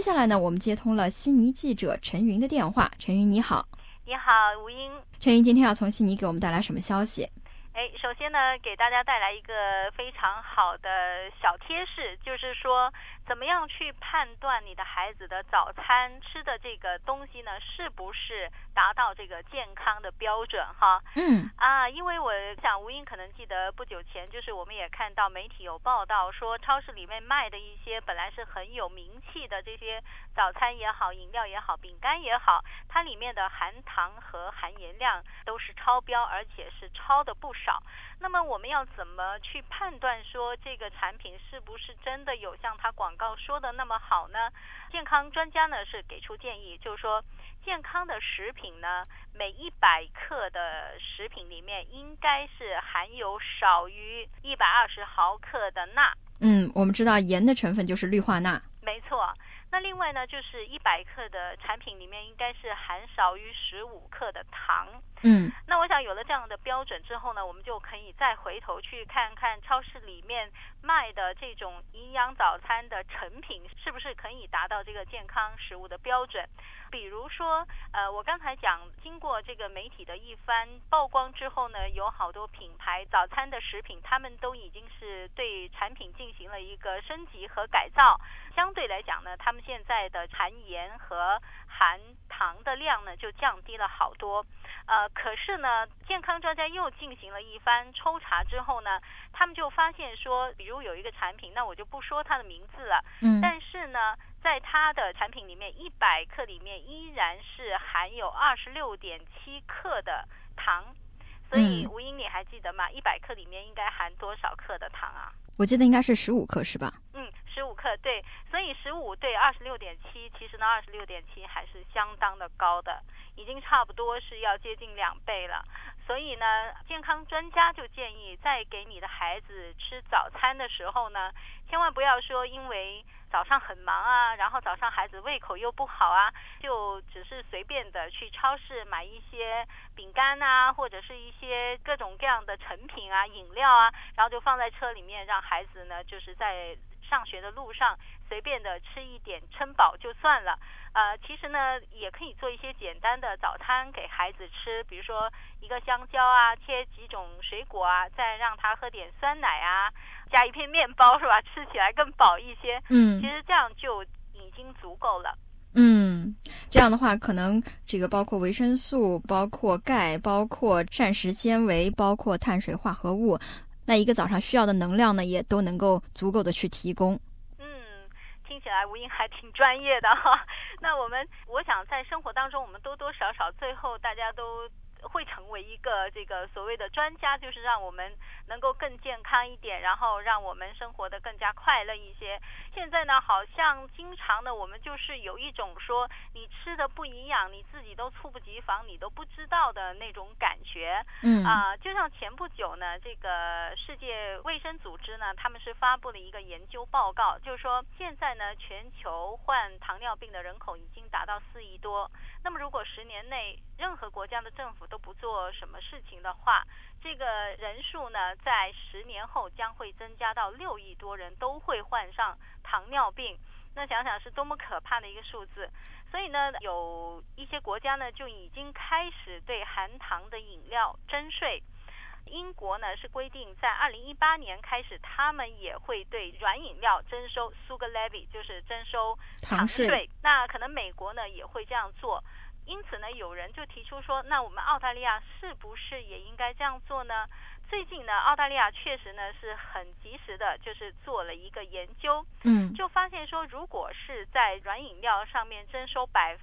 下来呢，我们接通了悉尼记者陈云的电话。陈云你好。 你好，吴英。 陈云今天要从悉尼给我们带来什么消息？ 首先呢，给大家带来一个非常好的小贴士，就是说怎么样去判断你的孩子的早餐吃的这个东西呢，是不是达到这个健康的标准哈？因为我想吴英可能记得不久前，就是我们也看到媒体有报道说，超市里面卖的一些本来是很有名气的这些早餐也好、饮料也好、饼干也好，它里面的含糖和含盐量都是超标，而且是超的不少。那么我们要怎么去判断说这个产品是不是真的有像它广告说的那么好呢？健康专家呢是给出建议，就是说健康的食品呢，每100克的食品里面应该是含有少于120毫克的钠。 我们知道盐的成分就是氯化钠。 没错。那另外呢，就是100克的产品里面应该是含少于15克的糖。那我想有了这样的标准之后呢，我们就可以再回头去看看超市里面卖的这种营养早餐的成品是不是可以达到这个健康食物的标准。比如说我刚才讲，经过这个媒体的一番曝光之后呢，有好多品牌早餐的食品，他们都已经是对产品进行了一个升级和改造。相对来讲呢，他们现在的含盐和含糖的量呢就降低了好多。可是呢，健康专家又进行了一番抽查之后呢，他们就发现说，比如有一个产品，那我就不说它的名字了，但是呢，在它的产品里面100克里面依然是含有26.7克的糖。所以吴英你还记得吗？100克里面应该含多少克的糖啊？ 我记得应该是15克是吧 ？15克，对。所以15对26.7，其实呢26.7还是相当的高的，已经差不多是要接近2倍了。所以呢，健康专家就建议，在给你的孩子吃早餐的时候呢，千万不要说因为早上很忙啊，然后早上孩子胃口又不好啊，就只是随便的去超市买一些饼干啊，或者是一些各种各样的成品啊、饮料啊，然后就放在车里面，让孩子呢就是在上学的路上随便的吃一点，撑饱就算了。其实呢，也可以做一些简单的早餐给孩子吃，比如说一个香蕉啊，切几种水果啊，再让他喝点酸奶啊，加一片面包是吧？吃起来更饱一些。其实这样就已经足够了。 这样的话，可能这个包括维生素、包括钙、包括膳食纤维、包括碳水化合物，那一个早上需要的能量呢，也都能够足够的去提供。 听起来吴英还挺专业的哈。那我想在生活当中，我们多多少少最后大家都会成为一个这个所谓的专家，就是让我们能够更健康一点，然后让我们生活得更加快乐一些。现在呢，好像经常呢，我们就是有一种说你吃的不营养，你自己都猝不及防，你都不知道的那种感觉。就像前不久呢，这个世界卫生组织呢，他们是发布了一个研究报告，就是说现在呢，全球患糖尿病的人口已经达到4亿多。那么如果10年内任何国家的政府都不做什么事情的话，这个人数呢，在10年后将会增加到6亿多人都会患上糖尿病。那想想是多么可怕的一个数字。所以呢，有一些国家呢就已经开始对含糖的饮料征税。英国呢是规定在2018年开始，他们也会对软饮料征收 sugar levy， 就是征收糖税。那可能美国呢也会这样做。因此呢，有人就提出说，那我们澳大利亚是不是也应该这样做呢？最近呢，澳大利亚确实呢是很及时的，就是做了一个研究，就发现说，如果是在软饮料上面征收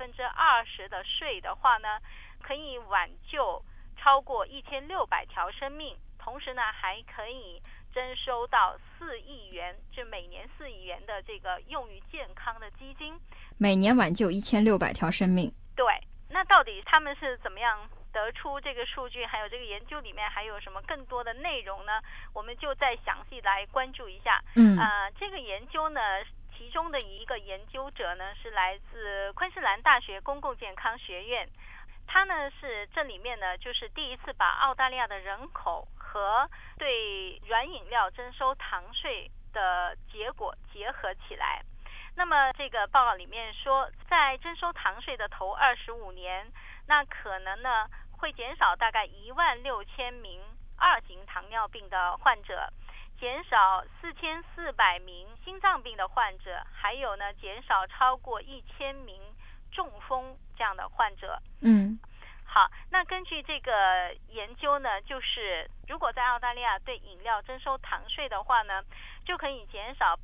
20%的税的话呢，可以挽救超过1600条生命，同时呢还可以征收到4亿元，就每年4亿元的这个用于健康的基金， 每年挽救1600条生命。 对，那到底他们是怎么样得出这个数据，还有这个研究里面还有什么更多的内容呢？我们就再详细来关注一下。这个研究呢，其中的一个研究者呢是来自昆士兰大学公共健康学院，他呢是这里面呢就是第一次把澳大利亚的人口和对软饮料征收糖税的结果结合起来。 那么这个报告里面说，在征收糖税的头25年，那可能呢会减少大概16000名2型糖尿病的患者，减少4400名心脏病的患者，还有呢减少超过1000名中风这样的患者。好，那根据这个研究呢，就是如果在澳大利亚对饮料征收糖税的话呢，就可以减少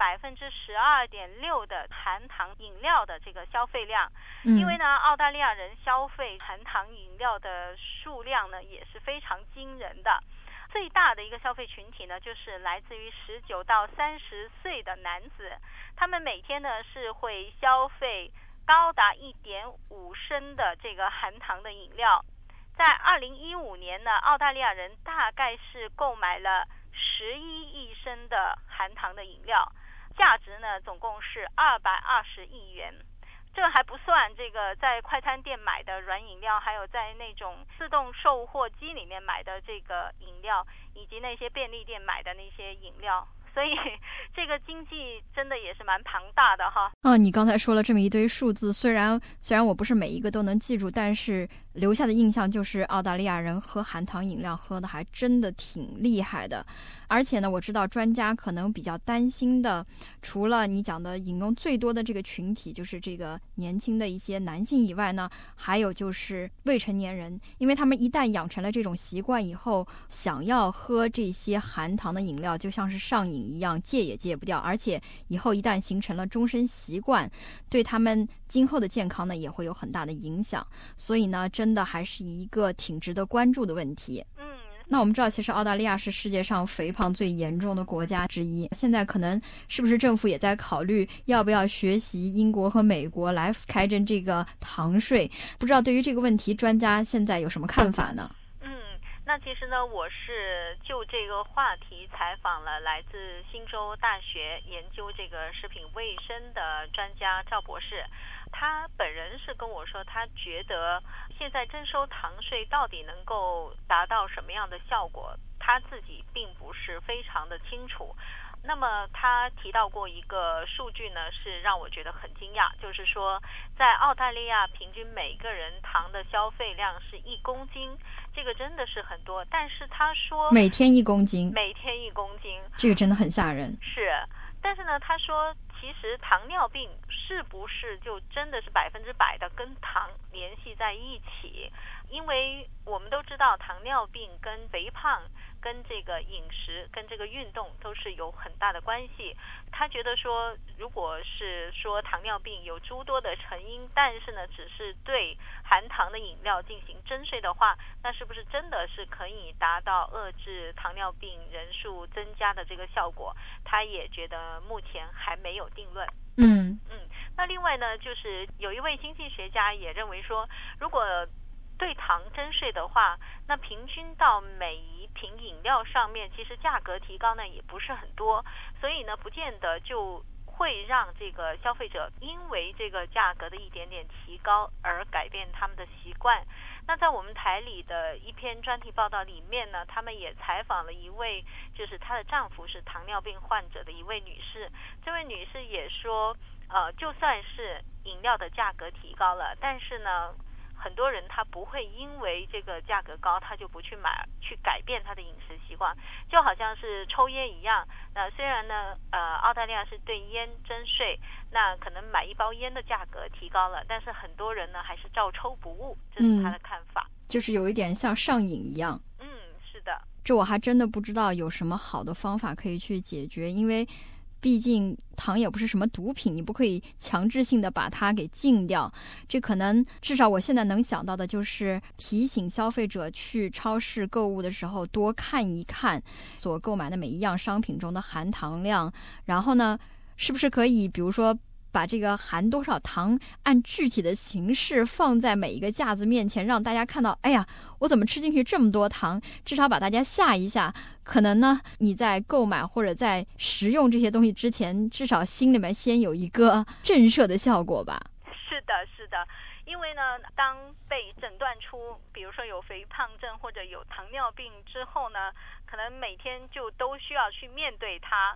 12.6%的含糖饮料的这个消费量。因为呢，澳大利亚人消费含糖饮料的数量呢也是非常惊人的。最大的一个消费群体呢，就是来自于19到30岁的男子，他们每天呢是会消费高达1.5升的这个含糖的饮料。在2015年呢，澳大利亚人大概是购买了11亿升的含糖的饮料，价值呢总共是220亿元。这还不算这个在快餐店买的软饮料，还有在那种自动售货机里面买的这个饮料，以及那些便利店买的那些饮料。所以这个经济真的也是蛮庞大的哈。 你刚才说了这么一堆数字，虽然我不是每一个都能记住，但是留下的印象就是澳大利亚人喝含糖饮料喝的还真的挺厉害的。而且呢，我知道专家可能比较担心的，除了你讲的饮用最多的这个群体就是这个年轻的一些男性以外呢，还有就是未成年人，因为他们一旦养成了这种习惯以后，想要喝这些含糖的饮料就像是上瘾一样，戒也戒不掉，而且以后一旦形成了终身习惯，对他们今后的健康呢也会有很大的影响。所以呢，真的还是一个挺值得关注的问题。那我们知道，其实澳大利亚是世界上肥胖最严重的国家之一。现在可能是不是政府也在考虑要不要学习英国和美国来开征这个糖税？不知道对于这个问题，专家现在有什么看法呢？ 那其实呢，我是就这个话题采访了来自新州大学研究这个食品卫生的专家赵博士。他本人是跟我说，他觉得现在征收糖税到底能够达到什么样的效果，他自己并不是非常的清楚。那么他提到过一个数据呢，是让我觉得很惊讶，就是说在澳大利亚平均每个人糖的消费量是1公斤，这个真的是很多。但是他说每天1公斤， 每天1公斤， 这个真的很吓人。 是，但是呢，他说其实糖尿病是不是就真的是100%的跟糖联系在一起？因为我们都知道糖尿病跟肥胖跟这个饮食跟这个运动都是有很大的关系。他觉得说，如果是说糖尿病有诸多的成因，但是呢只是对含糖的饮料进行征税的话，那是不是真的是可以达到遏制糖尿病人数增加的这个效果？他也觉得目前还没有定论。那另外呢，就是有一位经济学家也认为说，如果对糖征税的话，那平均到每一瓶饮料上面，其实价格提高呢也不是很多，所以呢不见得就会让这个消费者因为这个价格的一点点提高而改变他们的习惯。那在我们台里的一篇专题报道里面呢，他们也采访了一位就是她的丈夫是糖尿病患者的一位女士。这位女士也说就算是饮料的价格提高了，但是呢很多人他不会因为这个价格高他就不去买，去改变他的饮食习惯，就好像是抽烟一样。那虽然呢澳大利亚是对烟征税，那可能买一包烟的价格提高了，但是很多人呢还是照抽不误，这是他的看法。 就是有一点像上瘾一样。 是的。 这我还真的不知道有什么好的方法可以去解决，因为毕竟糖也不是什么毒品，你不可以强制性的把它给禁掉。这可能至少我现在能想到的就是提醒消费者去超市购物的时候多看一看所购买的每一样商品中的含糖量，然后呢是不是可以比如说把这个含多少糖按具体的形式放在每一个架子面前，让大家看到，哎呀，我怎么吃进去这么多糖，至少把大家吓一下。可能呢你在购买或者在食用这些东西之前，至少心里面先有一个震慑的效果吧。 是的，是的。因为呢当被诊断出比如说有肥胖症或者有糖尿病之后呢，可能每天就都需要去面对它，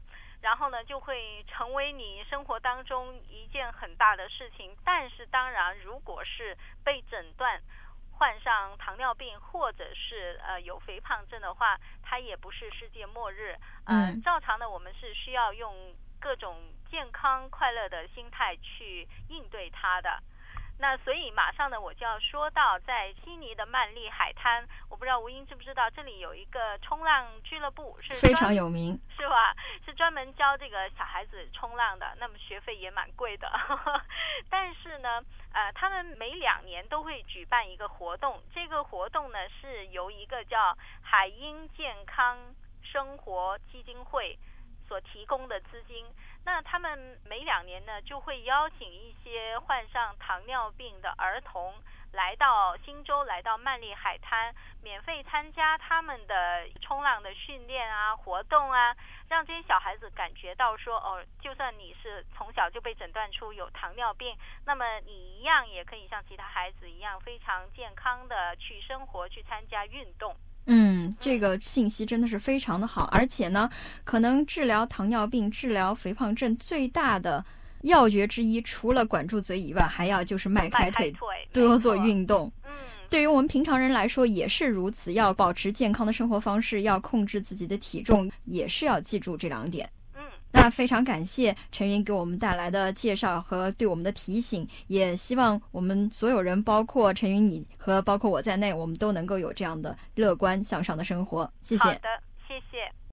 然后呢就会成为你生活当中一件很大的事情。但是当然如果是被诊断患上糖尿病或者是有肥胖症的话，它也不是世界末日。照常的我们是需要用各种健康快乐的心态去应对它的。那所以马上呢我就要说到在悉尼的曼丽海滩，我不知道吴英知不知道，这里有一个冲浪俱乐部，是非常有名， 是吧？是专门教这个小孩子冲浪的，那么学费也蛮贵的但是呢他们每2年都会举办一个活动，这个活动呢是由一个叫海鹰健康生活基金会所提供的资金。那他们每2年呢就会邀请一些患上糖尿病的儿童来到新州，来到曼丽海滩，免费参加他们的冲浪的训练啊活动啊，让这些小孩子感觉到说就算你是从小就被诊断出有糖尿病，那么你一样也可以像其他孩子一样非常健康的去生活，去参加运动。 这个信息真的是非常的好，而且呢，可能治疗糖尿病、治疗肥胖症最大的要诀之一，除了管住嘴以外，还要就是迈开腿，多做运动。对于我们平常人来说也是如此，要保持健康的生活方式，要控制自己的体重，也是要记住这2点。那非常感谢陈云给我们带来的介绍和对我们的提醒，也希望我们所有人，包括陈云你和包括我在内，我们都能够有这样的乐观向上的生活。谢谢。 好的。